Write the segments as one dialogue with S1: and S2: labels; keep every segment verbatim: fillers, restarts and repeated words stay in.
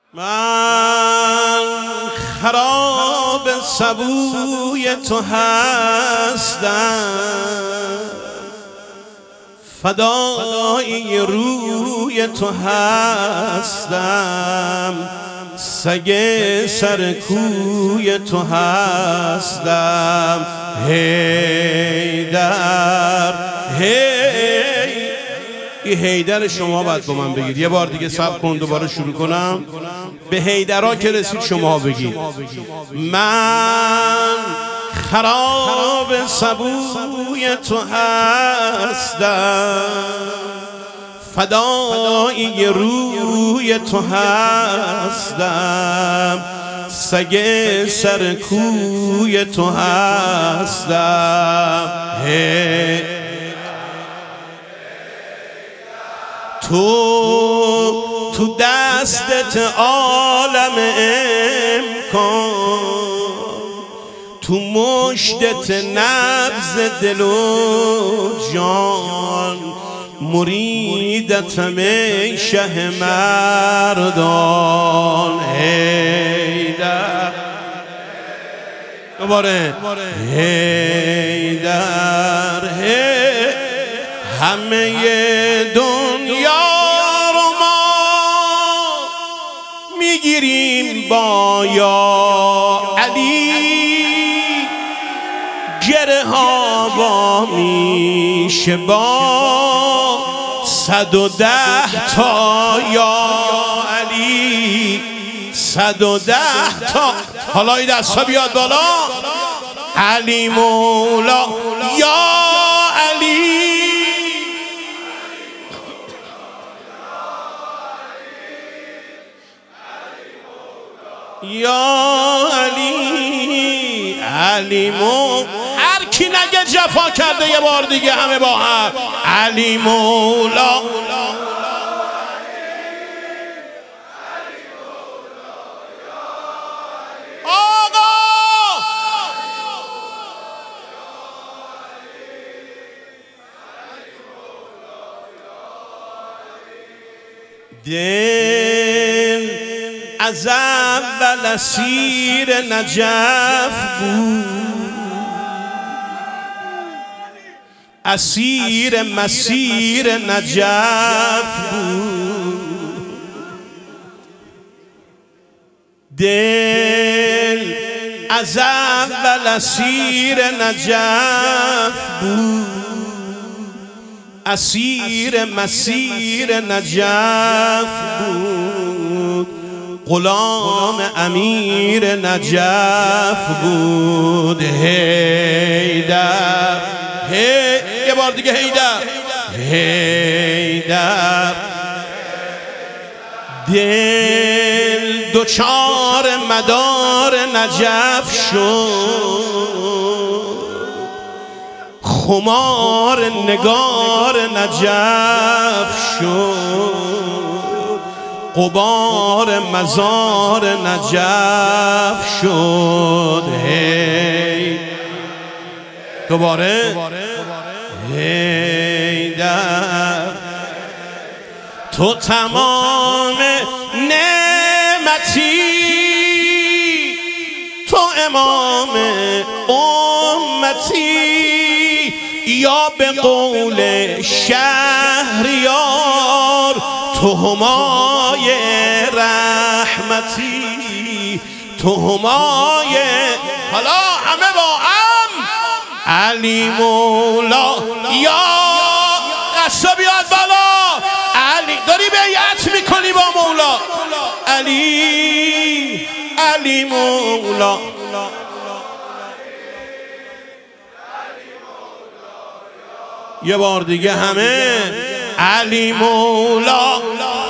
S1: من خراب سبوی تو هستم، فدای روی تو هستم، سگ سرکوی تو هستم. حیدر هی این حیدر شما باید با من بگید. یه بار دیگه صبر کن دوباره شروع کنم. به حیدرها که رسید شما بگید. من خراب سبوی تو هستم، فدای روی تو هستم، سگ سرکوی تو هستم. هی تو تو دستت عالم امکان، تو مشتت نبض دل و جان، مریدتم ای شه مردان. حیدر دوباره حیدر هی همه دنیا رو ما میگیریم با یا علی، گره ها با میشه با صد و ده تا یا علی، صد و ده تا. حالا این دستا بیاد بالا. علی مولا یا علی، یا علی، علی مولا. هر کی نگه جفا کرده یه بار دیگه همه با هم. علی مولا آقا. دل از اول اسیر نجف بود، اسیر مسیر نجف بود. دل از اول اسیر نجف بود، اسیر مسیر نجف بود. غلام امیر نجف بود. حیدر هی یه بار دیگه حیدر حیدر. دل دوچار مدار نجف شد، خمار نگار نجف شد، غبار مزار نجف شد. هی دوباره حیدر تو تمام نعمتی، تو امام امتی، یا به قول شهریار تو همای رحمتی، تو همای. حالا همه با هم. علی مولا یا قصه بیاد بالا. علی داری بیعت میکنی با مولا. علی علی مولا یه بار دیگه همه. علی مولا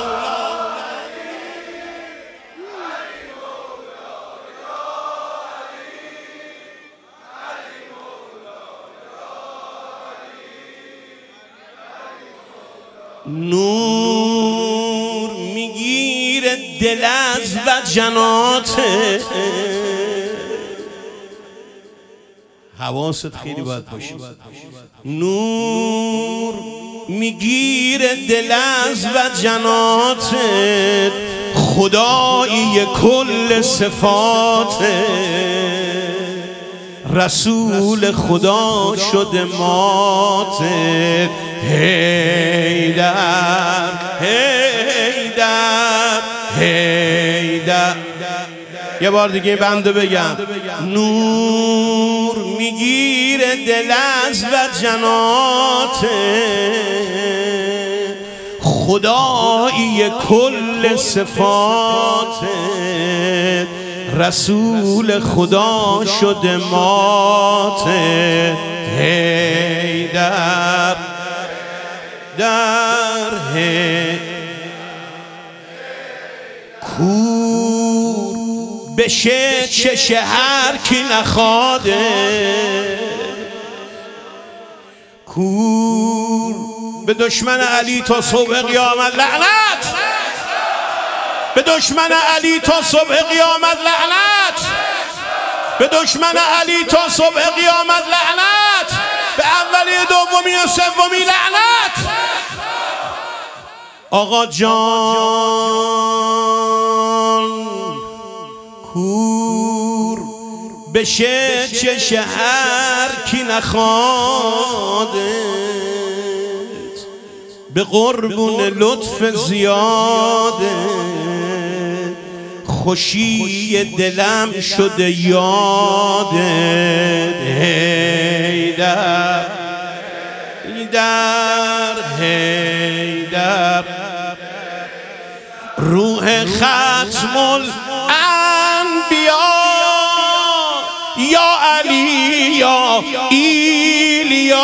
S1: نور میگیره دل از وجنات، حواست خیلی باید باشه. نور میگیره دل از وجناتت، خدایی کل صفاتت، رسول خدا شده ماتت. حیدر حیدر حیدر. یه بار دیگه بنده بگم. نور میگیره دل از وجناتت، خدایی کل صفاتت، رسول خدا شده ماتت. حیدر در هی کور بشه چش هر کی نخواده، کور به دشمن علی تا صبح قیامت لعنت، به دشمن علی تا صبح قیامت لعنت، به دشمن علی تا صبح قیامت لعنت، به اولی دومی و سومی لعنت. آقا جان کور بشه چش هر کی نخوادت، به قربون لطف زیاده خوشی دلم شده یادت. حیدر حیدر حیدر. روح ختم الانبیا یا علی یا ایلیا،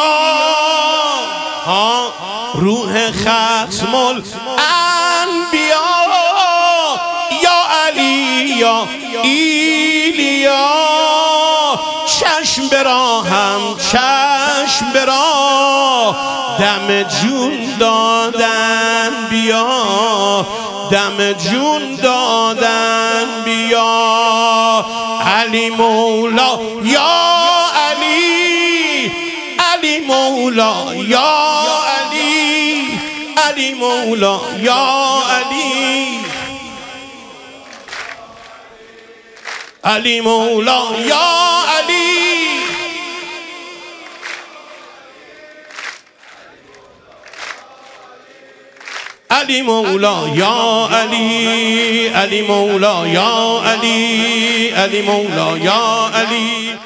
S1: ها روح ختم الانبیا یا علی یا ایلیا. چشم براهم چشم برا، دم جون دادن بیا، دم جون دادن بیا. علی مولا یا علی، علی مولا یا علی، علی مولا یا علی، علی مولا یا علی. علی مولا یا علی، علی مولا یا علی، علی مولا یا علی.